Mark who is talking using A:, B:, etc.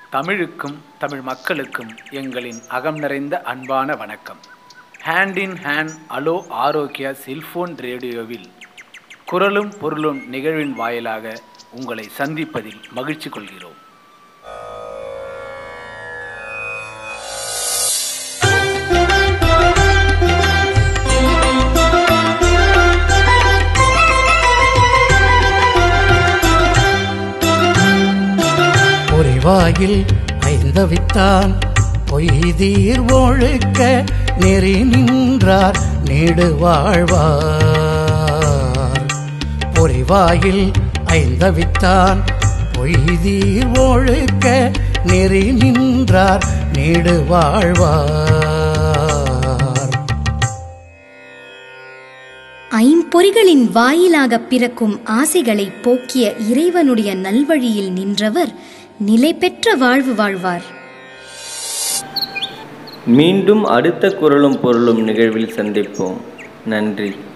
A: தமிழுக்கும் தமிழ் மக்களுக்கும் எங்களின் அகம் நிறைந்த அன்பான வணக்கம். Hand in hand hello Arokiya cellphone ரேடியோவில் குரலும் பொருளும் நிகழ்வின் வாயிலாக உங்களை சந்திப்பதில் மகிழ்ச்சி கொள்கிறோம்.
B: வாயில் ஐந்தவித்தான் பொய்தீர் ஒழுக்க நெறி நின்றார் நீடு வாழ்வார். பொறிவாயில் ஐந்தவித்தான் பொய்தீர் ஒழுக்க நெறி நின்றார் நீடு வாழ்வார்.
C: ஐம்பொறிகளின் வாயிலாக பிறக்கும் ஆசைகளை போக்கிய இறைவனுடைய நல்வழியில் நின்றவர் நிலை பெற்ற வாழ்வு வாழ்வார்.
D: மீண்டும் அடுத்த குரலும் பொருளும் நிகழ்வில் சந்திப்போம். நன்றி.